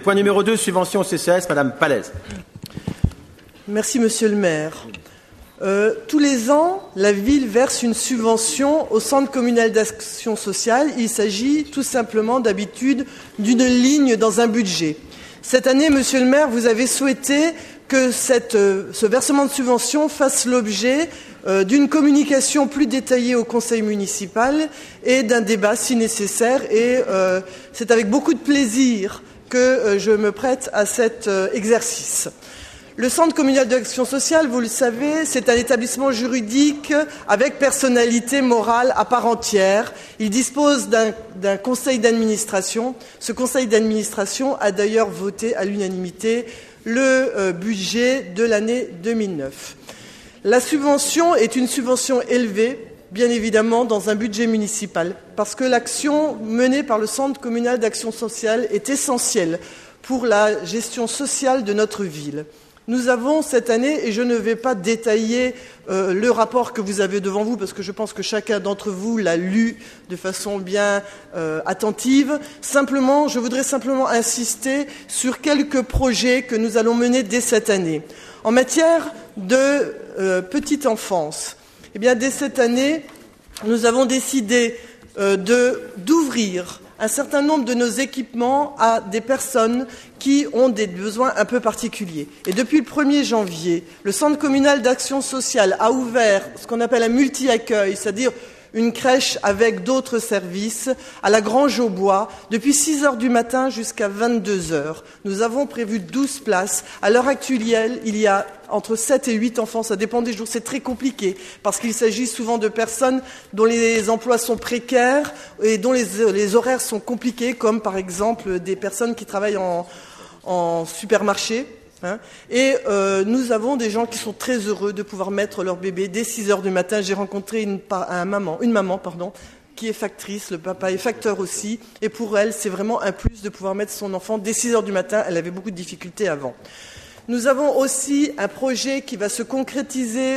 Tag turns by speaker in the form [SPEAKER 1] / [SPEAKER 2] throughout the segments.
[SPEAKER 1] point numéro 2, subvention au CCAS, Madame Palaise.
[SPEAKER 2] Merci, Monsieur le maire. Tous les ans, la ville verse une subvention au Centre communal d'action sociale. Il s'agit tout simplement d'habitude d'une ligne dans un budget. Cette année, Monsieur le maire, vous avez souhaité que ce versement de subvention fasse l'objet d'une communication plus détaillée au conseil municipal et d'un débat si nécessaire. Et c'est avec beaucoup de plaisir que je me prête à cet exercice. Le Centre communal d'action sociale, vous le savez, c'est un établissement juridique avec personnalité morale à part entière. Il dispose d'un conseil d'administration. Ce conseil d'administration a d'ailleurs voté à l'unanimité le budget de l'année 2009. La subvention est une subvention élevée, bien évidemment, dans un budget municipal, parce que l'action menée par le Centre communal d'action sociale est essentielle pour la gestion sociale de notre ville. Nous avons cette année, et je ne vais pas détailler le rapport que vous avez devant vous, parce que je pense que chacun d'entre vous l'a lu de façon bien attentive. Je voudrais simplement insister sur quelques projets que nous allons mener dès cette année. En matière de petite enfance, eh bien, dès cette année, nous avons décidé d'ouvrir un certain nombre de nos équipements à des personnes qui ont des besoins un peu particuliers. Et depuis le 1er janvier, le Centre communal d'action sociale a ouvert ce qu'on appelle un multi-accueil, c'est-à-dire une crèche avec d'autres services, à la Grange aux Bois, depuis 6 heures du matin jusqu'à 22 heures. Nous avons prévu 12 places. À l'heure actuelle, il y a entre 7 et 8 enfants, ça dépend des jours, c'est très compliqué, parce qu'il s'agit souvent de personnes dont les emplois sont précaires et dont les horaires sont compliqués, comme par exemple des personnes qui travaillent en supermarché. Et nous avons des gens qui sont très heureux de pouvoir mettre leur bébé dès 6 heures du matin. J'ai rencontré une maman, qui est factrice, le papa est facteur aussi, et pour elle, c'est vraiment un plus de pouvoir mettre son enfant dès 6 heures du matin. Elle avait beaucoup de difficultés avant. Nous avons aussi un projet qui va se concrétiser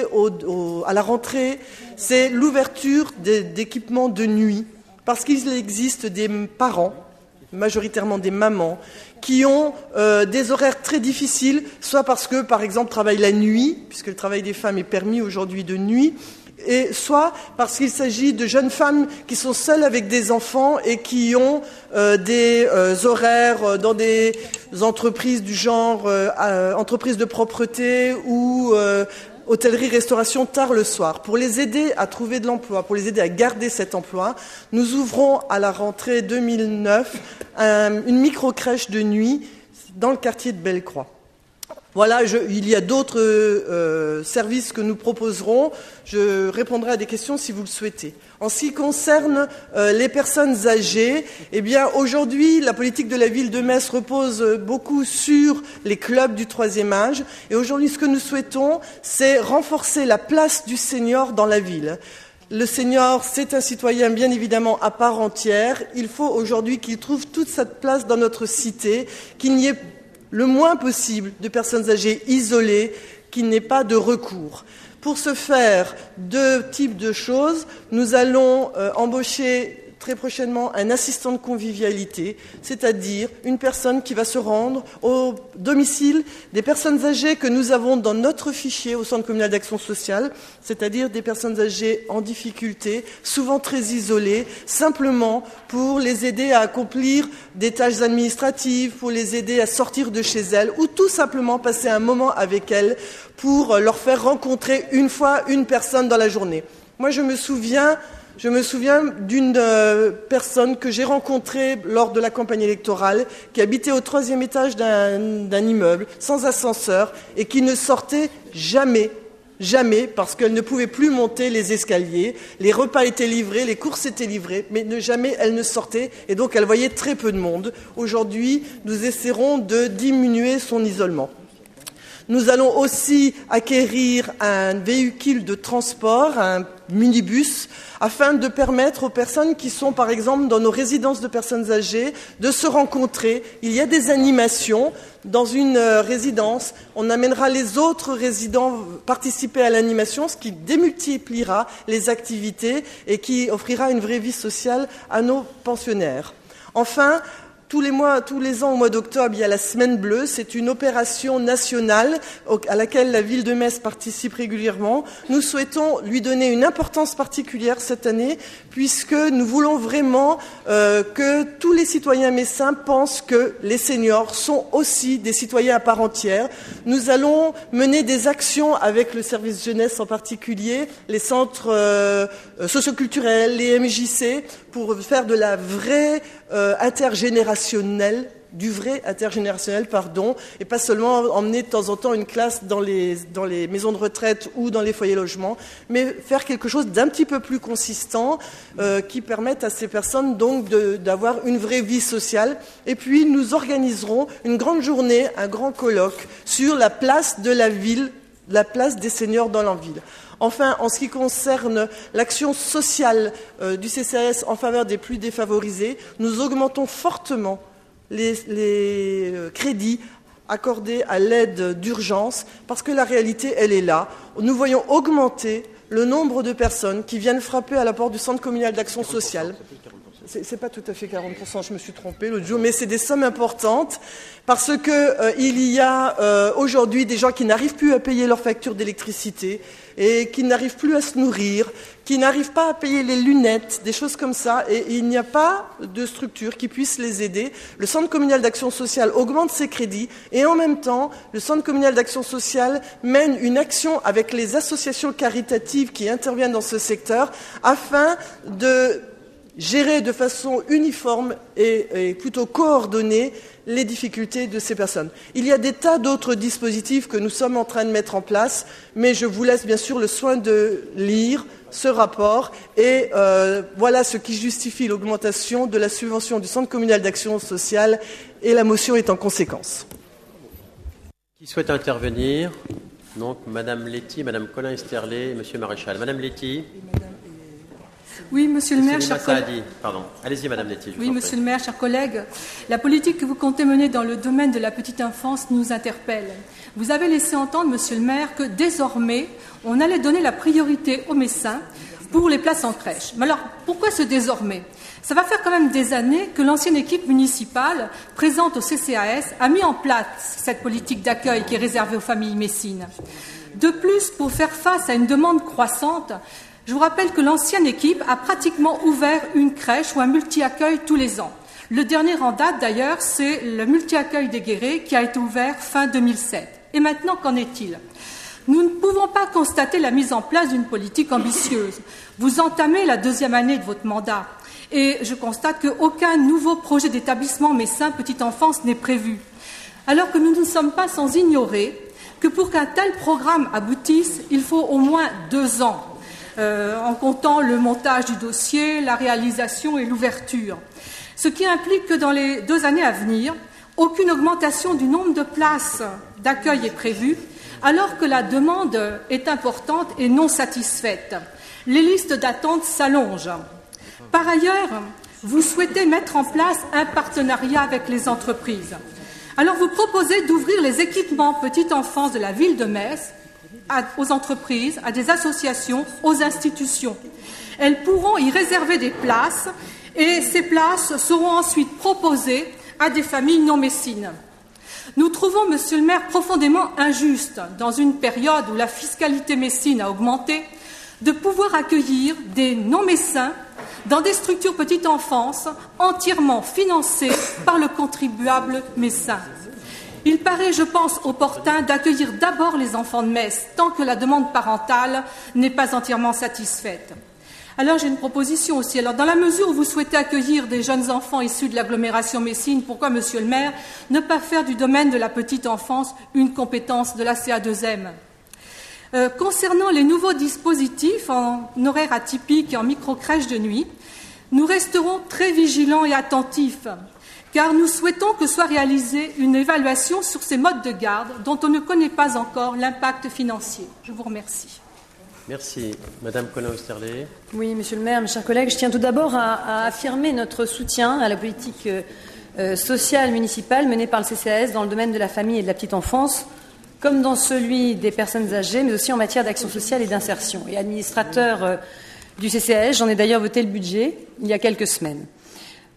[SPEAKER 2] à la rentrée, c'est l'ouverture d'équipements de nuit, parce qu'il existe des parents, majoritairement des mamans, qui ont des horaires très difficiles, soit parce que, par exemple, travaillent la nuit, puisque le travail des femmes est permis aujourd'hui de nuit, et soit parce qu'il s'agit de jeunes femmes qui sont seules avec des enfants et qui ont des horaires dans des entreprises du genre entreprises de propreté ou hôtellerie-restauration tard le soir. Pour les aider à trouver de l'emploi, pour les aider à garder cet emploi, nous ouvrons à la rentrée 2009 une micro-crèche de nuit dans le quartier de Bellecroix. Voilà, il y a d'autres services que nous proposerons. Je répondrai à des questions si vous le souhaitez. En ce qui concerne les personnes âgées, eh bien, aujourd'hui, la politique de la ville de Metz repose beaucoup sur les clubs du 3e âge. Et aujourd'hui, ce que nous souhaitons, c'est renforcer la place du senior dans la ville. Le senior, c'est un citoyen bien évidemment à part entière. Il faut aujourd'hui qu'il trouve toute sa place dans notre cité, qu'il n'y ait le moins possible de personnes âgées isolées, qu'il n'ait pas de recours. Pour ce faire, 2 types de choses. Nous allons embaucher très prochainement un assistant de convivialité, c'est-à-dire une personne qui va se rendre au domicile des personnes âgées que nous avons dans notre fichier au Centre communal d'action sociale, c'est-à-dire des personnes âgées en difficulté, souvent très isolées, simplement pour les aider à accomplir des tâches administratives, pour les aider à sortir de chez elles, ou tout simplement passer un moment avec elles pour leur faire rencontrer une fois une personne dans la journée. Moi, je me souviens d'une personne que j'ai rencontrée lors de la campagne électorale, qui habitait au 3e étage d'un immeuble, sans ascenseur, et qui ne sortait jamais, parce qu'elle ne pouvait plus monter les escaliers. Les repas étaient livrés, les courses étaient livrées, mais jamais elle ne sortait, et donc elle voyait très peu de monde. Aujourd'hui, nous essaierons de diminuer son isolement. Nous allons aussi acquérir un véhicule de transport, un minibus, afin de permettre aux personnes qui sont, par exemple, dans nos résidences de personnes âgées, de se rencontrer. Il y a des animations dans une résidence. On amènera les autres résidents participer à l'animation, ce qui démultipliera les activités et qui offrira une vraie vie sociale à nos pensionnaires. Enfin, tous les ans au mois d'octobre, il y a la Semaine Bleue. C'est une opération nationale à laquelle la ville de Metz participe régulièrement. Nous souhaitons lui donner une importance particulière cette année, puisque nous voulons vraiment que tous les citoyens messins pensent que les seniors sont aussi des citoyens à part entière. Nous allons mener des actions avec le service jeunesse en particulier, les centres socioculturels, les MJC, pour faire de la vraie du vrai intergénérationnel, et pas seulement emmener de temps en temps une classe dans les maisons de retraite ou dans les foyers logements, mais faire quelque chose d'un petit peu plus consistant qui permette à ces personnes donc d'avoir une vraie vie sociale. Et puis nous organiserons une grande journée, un grand colloque sur la place de la ville, la place des seniors dans la ville. Enfin, en ce qui concerne l'action sociale du CCAS en faveur des plus défavorisés, nous augmentons fortement les crédits accordés à l'aide d'urgence, parce que la réalité, elle est là. Nous voyons augmenter le nombre de personnes qui viennent frapper à la porte du Centre communal d'action sociale. C'est pas tout à fait 40%, je me suis trompée l'autre jour, mais c'est des sommes importantes parce que il y a aujourd'hui des gens qui n'arrivent plus à payer leurs factures d'électricité et qui n'arrivent plus à se nourrir, qui n'arrivent pas à payer les lunettes, des choses comme ça, et il n'y a pas de structure qui puisse les aider. Le Centre communal d'action sociale augmente ses crédits et en même temps, le Centre communal d'action sociale mène une action avec les associations caritatives qui interviennent dans ce secteur afin de gérer de façon uniforme et plutôt coordonnée les difficultés de ces personnes. Il y a des tas d'autres dispositifs que nous sommes en train de mettre en place, mais je vous laisse bien sûr le soin de lire ce rapport et voilà ce qui justifie l'augmentation de la subvention du Centre communal d'action sociale et la motion est en conséquence.
[SPEAKER 1] Qui souhaite intervenir? Donc Madame Letty, Madame Colin-Esterlé et Monsieur Maréchal. Madame Letty.
[SPEAKER 3] Oui, Monsieur le maire, chers collègues.
[SPEAKER 1] Pardon. Allez-y, Madame Letty.
[SPEAKER 3] Oui, Monsieur le maire, chers collègues. La politique que vous comptez mener dans le domaine de la petite enfance nous interpelle. Vous avez laissé entendre, Monsieur le maire, que désormais, on allait donner la priorité aux Messins pour les places en crèche. Mais alors, pourquoi ce désormais? Ça va faire quand même des années que l'ancienne équipe municipale présente au CCAS a mis en place cette politique d'accueil qui est réservée aux familles messines. De plus, pour faire face à une demande croissante, je vous rappelle que l'ancienne équipe a pratiquement ouvert une crèche ou un multi-accueil tous les ans. Le dernier en date, d'ailleurs, c'est le multi-accueil des Guérets qui a été ouvert fin 2007. Et maintenant, qu'en est-il? Nous ne pouvons pas constater la mise en place d'une politique ambitieuse. Vous entamez la 2e année de votre mandat et je constate qu'aucun nouveau projet d'établissement messin petite enfance n'est prévu. Alors que nous ne sommes pas sans ignorer que pour qu'un tel programme aboutisse, il faut au moins 2 ans. En comptant le montage du dossier, la réalisation et l'ouverture. Ce qui implique que dans les 2 années à venir, aucune augmentation du nombre de places d'accueil est prévue, alors que la demande est importante et non satisfaite. Les listes d'attente s'allongent. Par ailleurs, vous souhaitez mettre en place un partenariat avec les entreprises. Alors vous proposez d'ouvrir les équipements petite enfance de la ville de Metz aux entreprises, à des associations, aux institutions. Elles pourront y réserver des places et ces places seront ensuite proposées à des familles non messines. Nous trouvons, Monsieur le maire, profondément injuste, dans une période où la fiscalité messine a augmenté, de pouvoir accueillir des non-messins dans des structures petite enfance entièrement financées par le contribuable messin. Il paraît, je pense, opportun d'accueillir d'abord les enfants de Metz, tant que la demande parentale n'est pas entièrement satisfaite. Alors j'ai une proposition aussi. Alors, dans la mesure où vous souhaitez accueillir des jeunes enfants issus de l'agglomération messine, pourquoi, Monsieur le maire, ne pas faire du domaine de la petite enfance une compétence de la CA2M? Concernant les nouveaux dispositifs en horaire atypique et en micro-crèche de nuit, nous resterons très vigilants et attentifs, car nous souhaitons que soit réalisée une évaluation sur ces modes de garde dont on ne connaît pas encore l'impact financier. Je vous remercie.
[SPEAKER 1] Merci. Madame Colin-Osterlé.
[SPEAKER 4] Oui, Monsieur le maire, mes chers collègues, je tiens tout d'abord à affirmer notre soutien à la politique sociale municipale menée par le CCAS dans le domaine de la famille et de la petite enfance, comme dans celui des personnes âgées, mais aussi en matière d'action sociale et d'insertion. Et administrateur du CCAS, j'en ai d'ailleurs voté le budget il y a quelques semaines.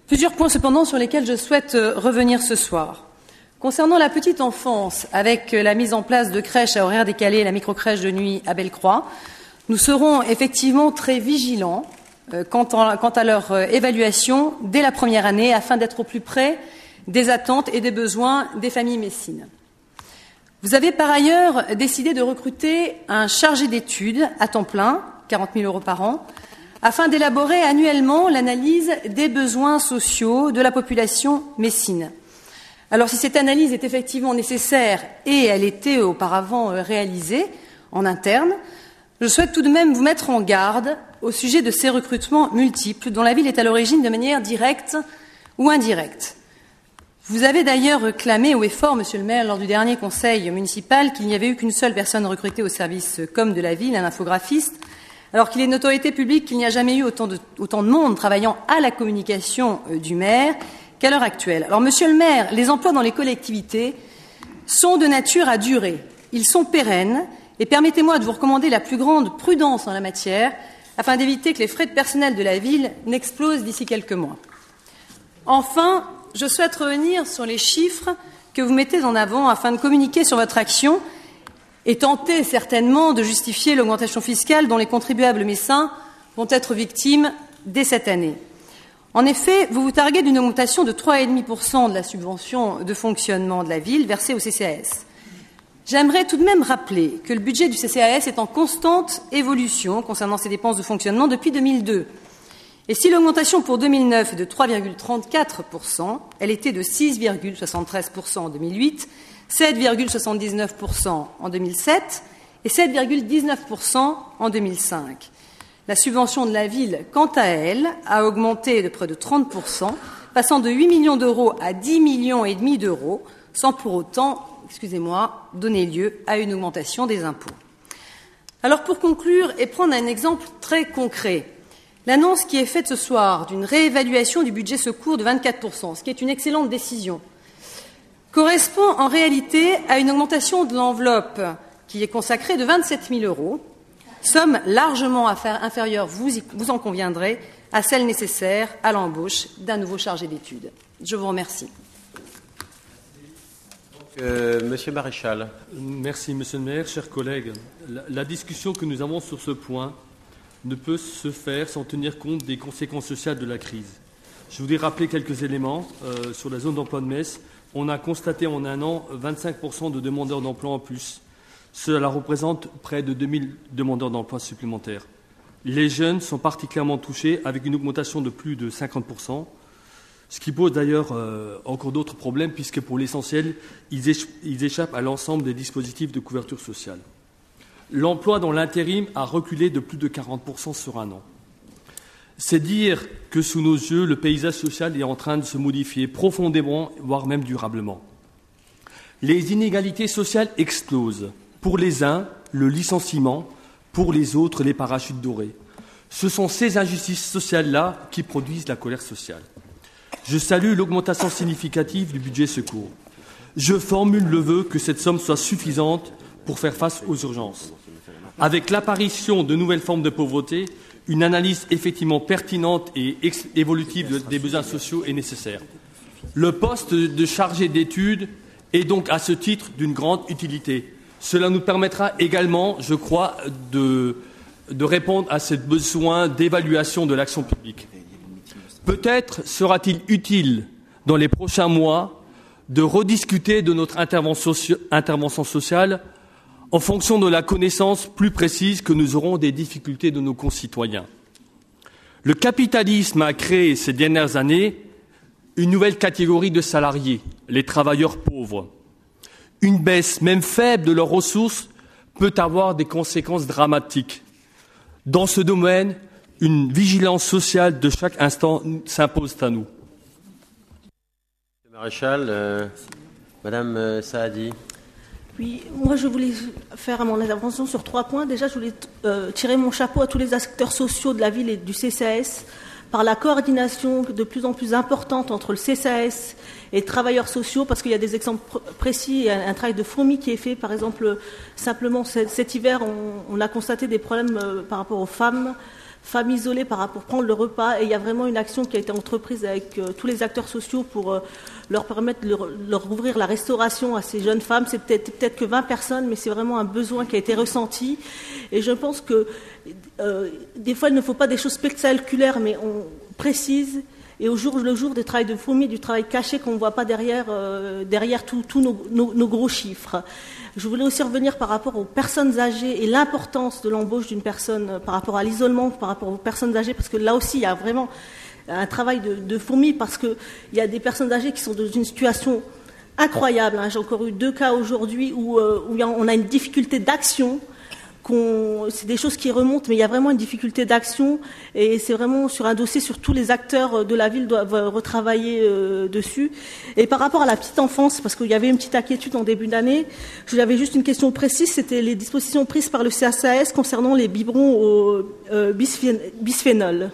[SPEAKER 4] Plusieurs points cependant sur lesquels je souhaite revenir ce soir. Concernant la petite enfance, avec la mise en place de crèches à horaires décalés et la microcrèche de nuit à Bellecroix, nous serons effectivement très vigilants quant à leur évaluation dès la première année afin d'être au plus près des attentes et des besoins des familles messines. Vous avez par ailleurs décidé de recruter un chargé d'études à temps plein, 40 000 € par an, afin d'élaborer annuellement l'analyse des besoins sociaux de la population messine. Alors si cette analyse est effectivement nécessaire et elle était auparavant réalisée en interne, je souhaite tout de même vous mettre en garde au sujet de ces recrutements multiples dont la ville est à l'origine de manière directe ou indirecte. Vous avez d'ailleurs clamé haut et fort, monsieur le maire, lors du dernier conseil municipal, qu'il n'y avait eu qu'une seule personne recrutée au service com de la ville, un infographiste, alors qu'il est notoriété publique qu'il n'y a jamais eu autant de monde travaillant à la communication du maire qu'à l'heure actuelle. Alors, monsieur le maire, les emplois dans les collectivités sont de nature à durer. Ils sont pérennes et permettez-moi de vous recommander la plus grande prudence en la matière afin d'éviter que les frais de personnel de la ville n'explosent d'ici quelques mois. Enfin, je souhaite revenir sur les chiffres que vous mettez en avant afin de communiquer sur votre action et tenter certainement de justifier l'augmentation fiscale dont les contribuables messins vont être victimes dès cette année. En effet, vous vous targuez d'une augmentation de 3,5% de la subvention de fonctionnement de la ville versée au CCAS. J'aimerais tout de même rappeler que le budget du CCAS est en constante évolution concernant ses dépenses de fonctionnement depuis 2002. Et si l'augmentation pour 2009 est de 3,34%, elle était de 6,73% en 2008, 7,79% en 2007 et 7,19% en 2005. La subvention de la ville, quant à elle, a augmenté de près de 30%, passant de 8 millions d'euros à 10,5 millions d'euros, sans pour autant, donner lieu à une augmentation des impôts. Alors pour conclure et prendre un exemple très concret, l'annonce qui est faite ce soir d'une réévaluation du budget secours de 24%, ce qui est une excellente décision, correspond en réalité à une augmentation de l'enveloppe qui est consacrée de 27 000 €, somme largement inférieure, vous en conviendrez, à celle nécessaire à l'embauche d'un nouveau chargé d'études. Je vous remercie.
[SPEAKER 1] Monsieur Maréchal.
[SPEAKER 5] Merci, monsieur le maire. Chers collègues, la discussion que nous avons sur ce point ne peut se faire sans tenir compte des conséquences sociales de la crise. Je voudrais rappeler quelques éléments. Sur la zone d'emploi de Metz, on a constaté en un an 25% de demandeurs d'emploi en plus. Cela représente près de 2000 demandeurs d'emploi supplémentaires. Les jeunes sont particulièrement touchés avec une augmentation de plus de 50%, ce qui pose d'ailleurs encore d'autres problèmes puisque pour l'essentiel, ils échappent à l'ensemble des dispositifs de couverture sociale. L'emploi dans l'intérim a reculé de plus de 40% sur un an. C'est dire que sous nos yeux, le paysage social est en train de se modifier profondément, voire même durablement. Les inégalités sociales explosent. Pour les uns, le licenciement, pour les autres, les parachutes dorés. Ce sont ces injustices sociales-là qui produisent la colère sociale. Je salue l'augmentation significative du budget secours. Je formule le vœu que cette somme soit suffisante pour faire face aux urgences. Avec l'apparition de nouvelles formes de pauvreté, une analyse effectivement pertinente et évolutive des besoins sociaux est nécessaire. Le poste de chargé d'études est donc à ce titre d'une grande utilité. Cela nous permettra également, je crois, de répondre à ce besoin d'évaluation de l'action publique. Peut-être sera-t-il utile, dans les prochains mois, de rediscuter de notre intervention sociale en fonction de la connaissance plus précise que nous aurons des difficultés de nos concitoyens. Le capitalisme a créé ces dernières années une nouvelle catégorie de salariés, les travailleurs pauvres. Une baisse, même faible, de leurs ressources peut avoir des conséquences dramatiques. Dans ce domaine, une vigilance sociale de chaque instant s'impose à nous.
[SPEAKER 1] Monsieur Maréchal, Madame Saadi.
[SPEAKER 6] Oui, moi je voulais faire mon intervention sur 3 points. Déjà, je voulais tirer mon chapeau à tous les acteurs sociaux de la ville et du CCAS par la coordination de plus en plus importante entre le CCAS et les travailleurs sociaux, parce qu'il y a des exemples précis, un travail de fourmi qui est fait. Par exemple, simplement cet hiver, on a constaté des problèmes par rapport aux femmes femmes isolées pour prendre le repas. Et il y a vraiment une action qui a été entreprise avec tous les acteurs sociaux pour leur permettre de leur ouvrir la restauration à ces jeunes femmes. C'est peut-être que 20 personnes, mais c'est vraiment un besoin qui a été ressenti. Et je pense que des fois, il ne faut pas des choses spectaculaires, mais on précise. Et au jour le jour, du travail de fourmi, du travail caché qu'on ne voit pas derrière tous nos gros chiffres. Je voulais aussi revenir par rapport aux personnes âgées et l'importance de l'embauche d'une personne par rapport à l'isolement, par rapport aux personnes âgées, parce que là aussi, il y a vraiment un travail de fourmi, parce qu'il y a des personnes âgées qui sont dans une situation incroyable. J'ai encore eu 2 cas aujourd'hui où on a une difficulté d'action. C'est des choses qui remontent, mais il y a vraiment une difficulté d'action et c'est vraiment sur un dossier sur tous les acteurs de la ville doivent retravailler dessus. Et par rapport à la petite enfance, parce qu'il y avait une petite inquiétude en début d'année, j'avais juste une question précise, c'était les dispositions prises par le CSAS concernant les biberons au bisphénol.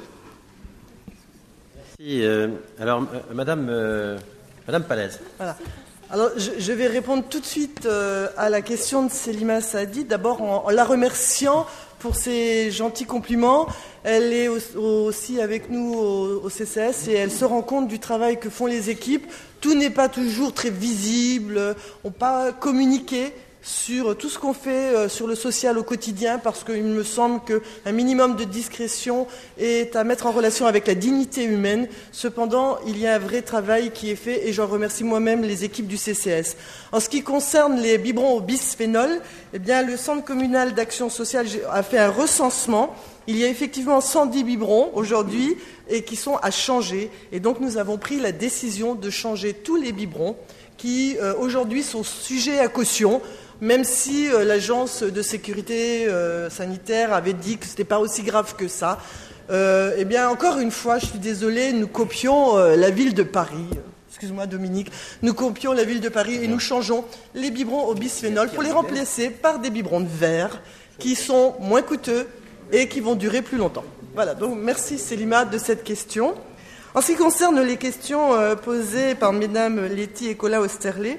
[SPEAKER 1] Merci. Alors, Madame Palaise.
[SPEAKER 2] Voilà. Alors, je vais répondre tout de suite à la question de Selima Saadi, d'abord en la remerciant pour ses gentils compliments. Elle est aussi avec nous au CCS et elle se rend compte du travail que font les équipes. Tout n'est pas toujours très visible, on ne peut pas communiquer sur tout ce qu'on fait sur le social au quotidien, parce qu'il me semble qu'un minimum de discrétion est à mettre en relation avec la dignité humaine. Cependant, il y a un vrai travail qui est fait et j'en remercie moi-même les équipes du CCS. En ce qui concerne les biberons au bisphénol, eh bien, le Centre communal d'action sociale a fait un recensement. Il y a effectivement 110 biberons aujourd'hui et qui sont à changer. Et donc, nous avons pris la décision de changer tous les biberons qui, aujourd'hui, sont sujets à caution, même si l'agence de sécurité sanitaire avait dit que ce n'était pas aussi grave que ça. Eh bien, encore une fois, je suis désolée, nous copions la ville de Paris. Excuse-moi, Dominique. Nous copions la ville de Paris et nous changeons les biberons au bisphénol pour les remplacer par des biberons de verre qui sont moins coûteux et qui vont durer plus longtemps. Voilà, donc merci Selima de cette question. En ce qui concerne les questions posées par Mesdames Letty et Colin Osterlé,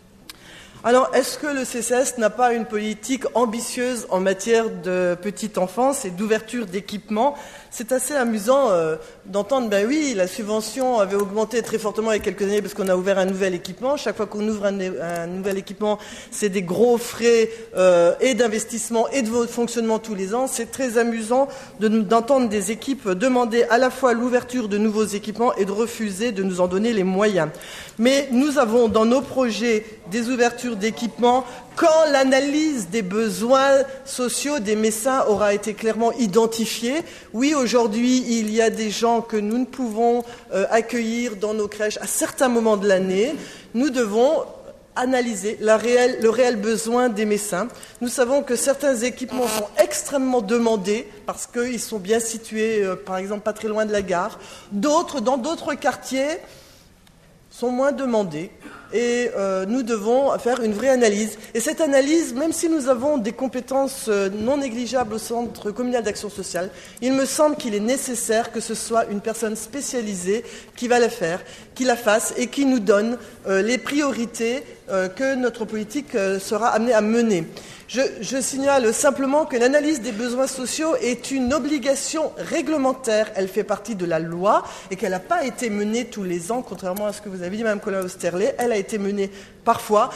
[SPEAKER 2] alors est-ce que le CCS n'a pas une politique ambitieuse en matière de petite enfance et d'ouverture d'équipements ? C'est assez amusant d'entendre, ben oui, la subvention avait augmenté très fortement il y a quelques années parce qu'on a ouvert un nouvel équipement. Chaque fois qu'on ouvre un nouvel équipement, c'est des gros frais et d'investissement et de fonctionnement tous les ans. C'est très amusant d'entendre des équipes demander à la fois l'ouverture de nouveaux équipements et de refuser de nous en donner les moyens. Mais nous avons dans nos projets des ouvertures d'équipements quand l'analyse des besoins sociaux des Messins aura été clairement identifiée. Oui, aujourd'hui, il y a des gens que nous ne pouvons accueillir dans nos crèches à certains moments de l'année. Nous devons analyser le réel besoin des Messins. Nous savons que certains équipements sont extrêmement demandés parce qu'ils sont bien situés, par exemple, pas très loin de la gare. D'autres, dans d'autres quartiers, sont moins demandés. Et nous devons faire une vraie analyse. Et cette analyse, même si nous avons des compétences non négligeables au Centre communal d'action sociale, il me semble qu'il est nécessaire que ce soit une personne spécialisée qui va la faire, qui la fasse et qui nous donne les priorités que notre politique sera amenée à mener. Je signale simplement que l'analyse des besoins sociaux est une obligation réglementaire. Elle fait partie de la loi et qu'elle n'a pas été menée tous les ans, contrairement à ce que vous avez dit, Mme Colin Osterlé. Elle a été menée parfois,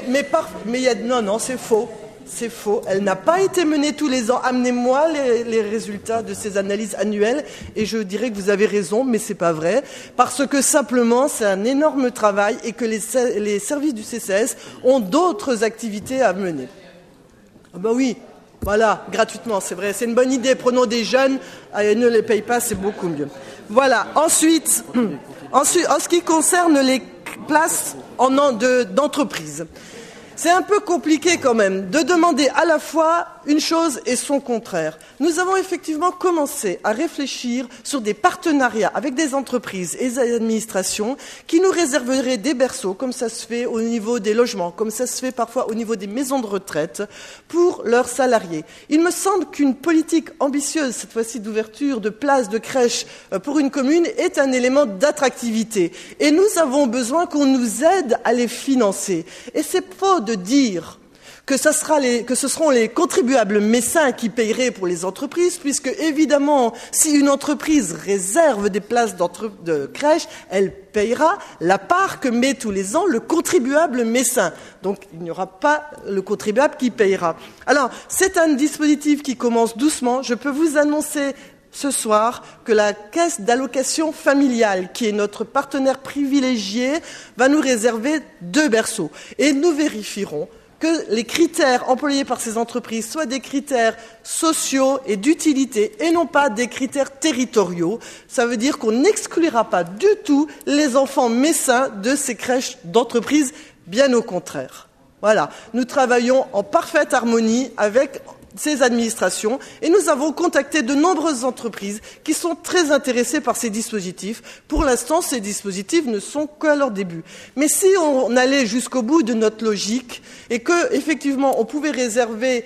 [SPEAKER 2] non, c'est faux. C'est faux. Elle n'a pas été menée tous les ans. Amenez-moi les résultats de ces analyses annuelles et je dirais que vous avez raison, mais c'est pas vrai. Parce que simplement, c'est un énorme travail et que les services du CCS ont d'autres activités à mener. Ah ben oui, voilà, gratuitement, c'est vrai, c'est une bonne idée. Prenons des jeunes, ne les paye pas, c'est beaucoup mieux. Voilà, ensuite, en ce qui concerne les places d'entreprise, c'est un peu compliqué quand même de demander à la fois une chose et son contraire. Nous avons effectivement commencé à réfléchir sur des partenariats avec des entreprises et des administrations qui nous réserveraient des berceaux, comme ça se fait au niveau des logements, comme ça se fait parfois au niveau des maisons de retraite, pour leurs salariés. Il me semble qu'une politique ambitieuse, cette fois-ci d'ouverture de places de crèches pour une commune, est un élément d'attractivité. Et nous avons besoin qu'on nous aide à les financer. Et c'est faux de dire que ce seront les contribuables messins qui paieraient pour les entreprises, puisque évidemment, si une entreprise réserve des places de crèche, elle payera la part que met tous les ans le contribuable messin. Donc, il n'y aura pas le contribuable qui payera. Alors, c'est un dispositif qui commence doucement. Je peux vous annoncer ce soir que la caisse d'allocation familiale, qui est notre partenaire privilégié, va nous réserver 2 berceaux. Et nous vérifierons que les critères employés par ces entreprises soient des critères sociaux et d'utilité et non pas des critères territoriaux. Ça veut dire qu'on n'exclura pas du tout les enfants messins de ces crèches d'entreprise, bien au contraire. Voilà, nous travaillons en parfaite harmonie avec ces administrations et nous avons contacté de nombreuses entreprises qui sont très intéressées par ces dispositifs. Pour l'instant, ces dispositifs ne sont qu'à leur début. Mais si on allait jusqu'au bout de notre logique et que, effectivement, on pouvait réserver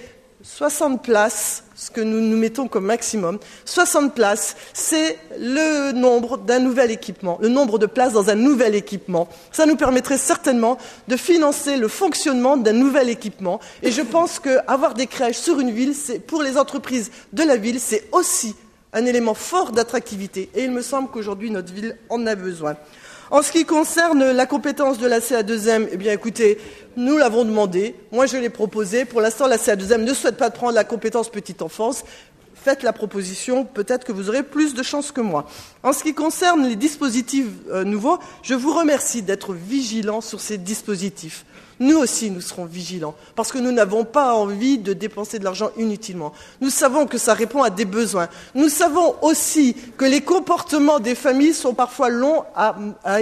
[SPEAKER 2] 60 places, ce que nous nous mettons comme maximum, 60 places, c'est le nombre d'un nouvel équipement, le nombre de places dans un nouvel équipement. Ça nous permettrait certainement de financer le fonctionnement d'un nouvel équipement. Et je pense qu'avoir des crèches sur une ville, pour les entreprises de la ville, c'est aussi un élément fort d'attractivité. Et il me semble qu'aujourd'hui, notre ville en a besoin. En ce qui concerne la compétence de la CA2M, eh bien écoutez, nous l'avons demandé, moi je l'ai proposé. Pour l'instant, la CA2M ne souhaite pas prendre la compétence petite enfance. Faites la proposition, peut-être que vous aurez plus de chance que moi. En ce qui concerne les dispositifs nouveaux, je vous remercie d'être vigilants sur ces dispositifs. Nous aussi, nous serons vigilants, parce que nous n'avons pas envie de dépenser de l'argent inutilement. Nous savons que ça répond à des besoins. Nous savons aussi que les comportements des familles sont parfois longs à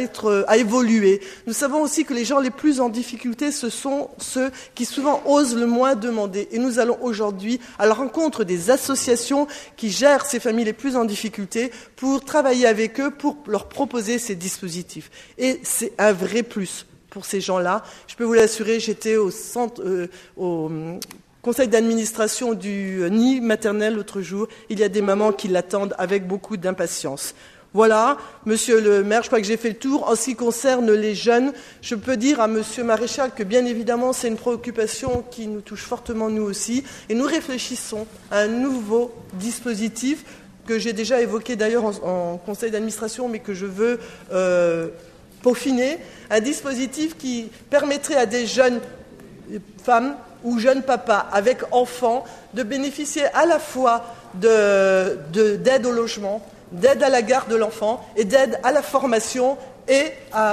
[SPEAKER 2] évoluer. Nous savons aussi que les gens les plus en difficulté, ce sont ceux qui souvent osent le moins demander. Et nous allons aujourd'hui à la rencontre des associations qui gèrent ces familles les plus en difficulté pour travailler avec eux, pour leur proposer ces dispositifs. Et c'est un vrai plus pour ces gens-là. Je peux vous l'assurer, j'étais au conseil d'administration du nid maternel l'autre jour. Il y a des mamans qui l'attendent avec beaucoup d'impatience. Voilà, Monsieur le maire, je crois que j'ai fait le tour. En ce qui concerne les jeunes, je peux dire à Monsieur Maréchal que bien évidemment c'est une préoccupation qui nous touche fortement nous aussi. Et nous réfléchissons à un nouveau dispositif que j'ai déjà évoqué d'ailleurs en conseil d'administration, mais que je veux peaufiner, un dispositif qui permettrait à des jeunes femmes ou jeunes papas avec enfants de bénéficier à la fois d'aide au logement, d'aide à la garde de l'enfant et d'aide à la formation et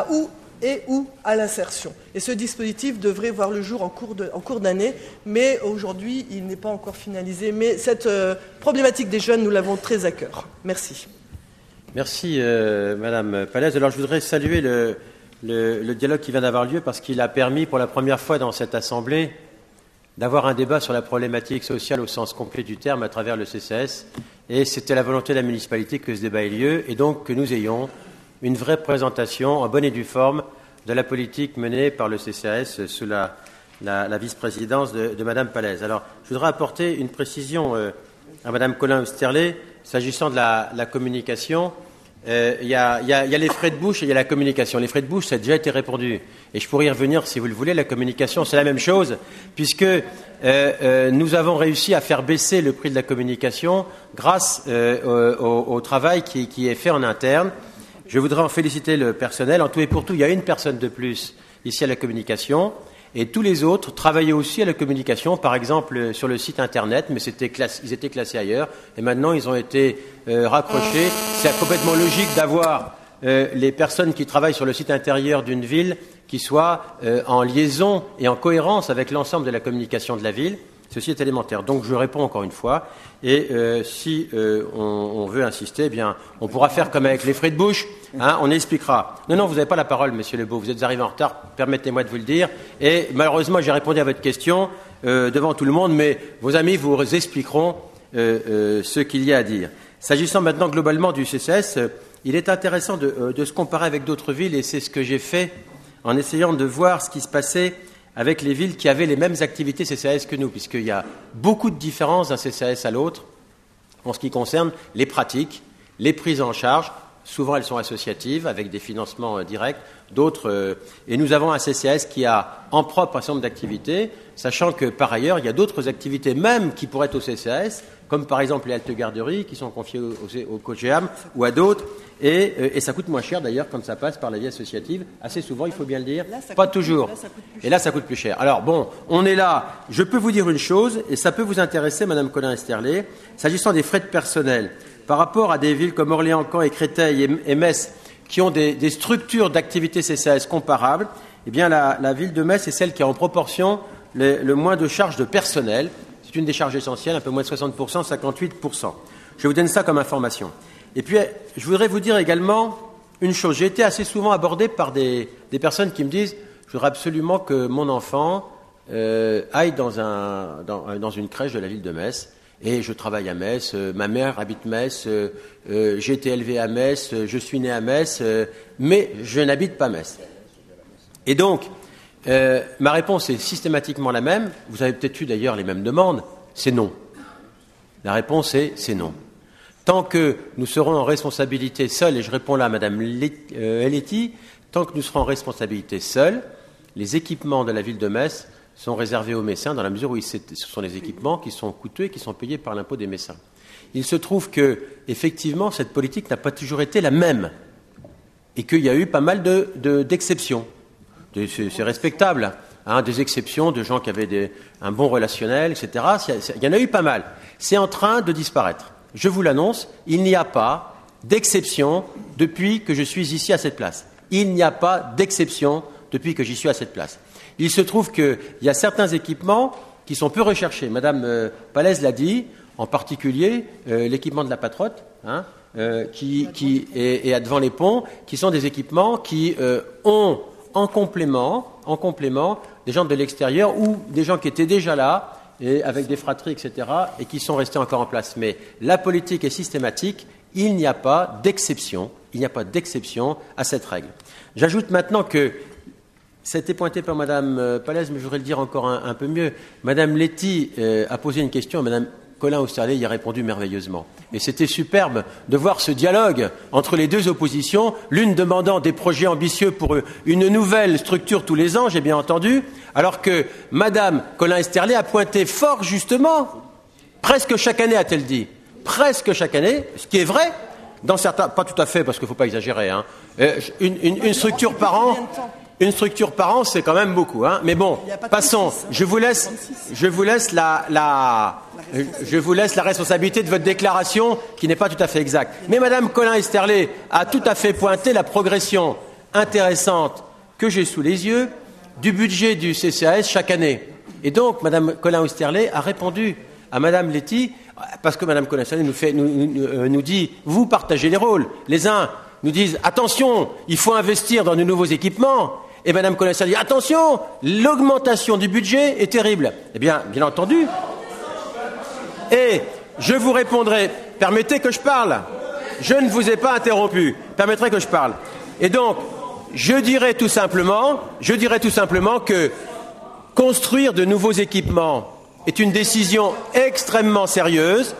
[SPEAKER 2] ou à l'insertion. Et ce dispositif devrait voir le jour en cours d'année, mais aujourd'hui, il n'est pas encore finalisé. Mais cette problématique des jeunes, nous l'avons très à cœur. Merci.
[SPEAKER 1] Merci, Madame Pallès. Alors, je voudrais saluer le dialogue qui vient d'avoir lieu parce qu'il a permis, pour la première fois dans cette Assemblée, d'avoir un débat sur la problématique sociale au sens complet du terme à travers le CCAS. Et c'était la volonté de la municipalité que ce débat ait lieu et donc que nous ayons une vraie présentation en bonne et due forme de la politique menée par le CCAS sous la vice-présidence de Madame Pallès. Alors, je voudrais apporter une précision à Madame Colin-Oesterlé s'agissant de la communication. Il y a les frais de bouche et il y a la communication. Les frais de bouche, ça a déjà été répondu. Et je pourrais y revenir si vous le voulez. La communication, c'est la même chose, puisque nous avons réussi à faire baisser le prix de la communication grâce au travail qui est fait en interne. Je voudrais en féliciter le personnel. En tout et pour tout, il y a une personne de plus ici à la communication. Et tous les autres travaillaient aussi à la communication, par exemple sur le site Internet, mais ils étaient classés ailleurs. Et maintenant, ils ont été raccrochés. C'est complètement logique d'avoir les personnes qui travaillent sur le site intérieur d'une ville qui soient en liaison et en cohérence avec l'ensemble de la communication de la ville. Ceci est élémentaire. Donc, je réponds encore une fois. Et si on veut insister, eh bien, on pourra faire comme avec les frais de bouche. On expliquera. Non, vous n'avez pas la parole, Monsieur Lebeau. Vous êtes arrivé en retard. Permettez-moi de vous le dire. Et malheureusement, j'ai répondu à votre question devant tout le monde, mais vos amis vous expliqueront ce qu'il y a à dire. S'agissant maintenant globalement du CCAS, il est intéressant de se comparer avec d'autres villes, et c'est ce que j'ai fait en essayant de voir ce qui se passait avec les villes qui avaient les mêmes activités CCAS que nous, puisqu'il y a beaucoup de différences d'un CCAS à l'autre en ce qui concerne les pratiques, les prises en charge, Souvent, elles sont associatives, avec des financements directs. D'autres, et nous avons un CCAS qui a en propre un certain nombre d'activités, sachant que, par ailleurs, il y a d'autres activités même qui pourraient être au CCAS, comme par exemple les haltes-garderies, qui sont confiées au COGEAM ou à d'autres. Et ça coûte moins cher, d'ailleurs, quand ça passe par la vie associative. Assez souvent, il faut bien le dire. Pas toujours. Et là, ça coûte plus cher. Alors, bon, on est là. Je peux vous dire une chose, et ça peut vous intéresser, Madame Colin-Esterlé, s'agissant des frais de personnel. Par rapport à des villes comme Orléans, Caen et Créteil et Metz, qui ont des structures d'activité CCAS comparables, eh bien, la ville de Metz est celle qui a en proportion le moins de charges de personnel. C'est une des charges essentielles, un peu moins de 60%, 58%. Je vous donne ça comme information. Et puis, je voudrais vous dire également une chose. J'ai été assez souvent abordé par des personnes qui me disent « Je voudrais absolument que mon enfant aille dans une crèche de la ville de Metz. Et je travaille à Metz, ma mère habite Metz, j'ai été élevé à Metz, je suis né à Metz, mais je n'habite pas Metz. » Et donc, ma réponse est systématiquement la même. Vous avez peut-être eu d'ailleurs les mêmes demandes. C'est non. La réponse est c'est non. Tant que nous serons en responsabilité seuls, et je réponds là à Mme Elletti, tant que nous serons en responsabilité seuls, les équipements de la ville de Metz sont réservés aux Messins dans la mesure où ce sont des équipements qui sont coûteux et qui sont payés par l'impôt des Messins. Il se trouve que, effectivement, cette politique n'a pas toujours été la même et qu'il y a eu pas mal d'exceptions. C'est respectable, hein, des exceptions de gens qui avaient un bon relationnel, etc. Il y en a eu pas mal. C'est en train de disparaître. Je vous l'annonce, il n'y a pas d'exception depuis que je suis ici à cette place. Il n'y a pas d'exception depuis que j'y suis à cette place. Il se trouve qu'il y a certains équipements qui sont peu recherchés. Madame Palaise l'a dit, en particulier l'équipement de la Patrotte, hein, qui est à devant les ponts, qui sont des équipements qui ont en complément des gens de l'extérieur ou des gens qui étaient déjà là, et avec des fratries, etc., et qui sont restés encore en place. Mais la politique est systématique, il n'y a pas d'exception à cette règle. J'ajoute maintenant que ça a été pointé par Mme Palaise, mais je voudrais le dire encore un peu mieux. Mme Letty a posé une question à Mme Colin-Osterlé y a répondu merveilleusement. Et c'était superbe de voir ce dialogue entre les deux oppositions, l'une demandant des projets ambitieux pour une nouvelle structure tous les ans, j'ai bien entendu, alors que Mme Colin-Esterlé a pointé fort justement, presque chaque année a-t-elle dit, presque chaque année, ce qui est vrai, dans certains, pas tout à fait parce qu'il ne faut pas exagérer, hein, une structure par an. Une structure par an, c'est quand même beaucoup, hein. Mais bon, passons. Je vous laisse la responsabilité de votre déclaration qui n'est pas tout à fait exacte. Mais Madame Colin-Esterlé a tout à fait pointé la progression intéressante que j'ai sous les yeux du budget du CCAS chaque année. Et donc, Madame Colin-Osterlé a répondu à Madame Letty, parce que Madame Colin-Osterlé nous dit, vous partagez les rôles. Les uns nous disent, attention, il faut investir dans de nouveaux équipements. Et Mme Colin-Esterlé dit, attention, l'augmentation du budget est terrible. Eh bien, bien entendu. Et je vous répondrai, permettez que je parle. Je ne vous ai pas interrompu. Permettez que je parle. Et donc, je dirais tout simplement que construire de nouveaux équipements est une décision extrêmement sérieuse,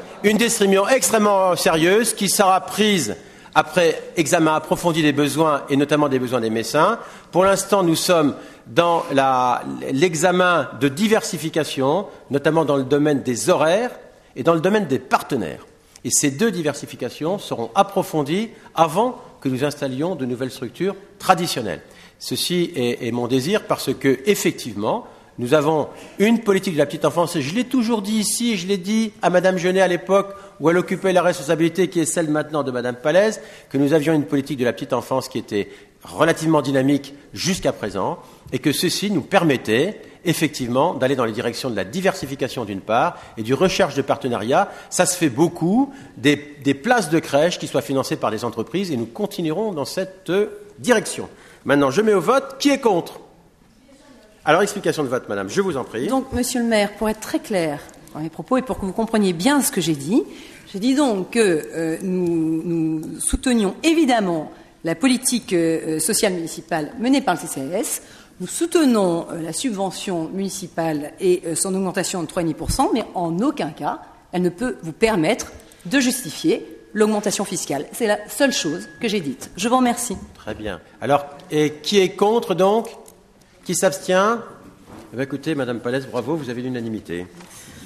[SPEAKER 1] qui sera prise après examen approfondi des besoins, et notamment des besoins des Messins. Pour l'instant, nous sommes dans l'examen de diversification, notamment dans le domaine des horaires et dans le domaine des partenaires. Et ces deux diversifications seront approfondies avant que nous installions de nouvelles structures traditionnelles. Ceci est mon désir parce que, effectivement, nous avons une politique de la petite enfance, et je l'ai toujours dit ici, et je l'ai dit à Mme Genet à l'époque où elle occupait la responsabilité qui est celle maintenant de Mme Palaise, que nous avions une politique de la petite enfance qui était relativement dynamique jusqu'à présent, et que ceci nous permettait effectivement d'aller dans les directions de la diversification d'une part et du recherche de partenariats. Ça se fait beaucoup, des places de crèche qui soient financées par des entreprises, et nous continuerons dans cette direction. Maintenant, je mets au vote. Qui est contre ? Alors, explication de vote, madame, je vous en prie.
[SPEAKER 4] Donc, monsieur le maire, pour être très clair dans mes propos et pour que vous compreniez bien ce que j'ai dit donc que nous soutenions évidemment la politique sociale municipale menée par le CCAS. Nous soutenons la subvention municipale et son augmentation de 3,5%, mais en aucun cas, elle ne peut vous permettre de justifier l'augmentation fiscale. C'est la seule chose que j'ai dite. Je vous remercie.
[SPEAKER 1] Très bien. Alors, et qui est contre, donc? Qui s'abstient? Eh bien, écoutez, Madame Pallès, bravo, vous avez l'unanimité.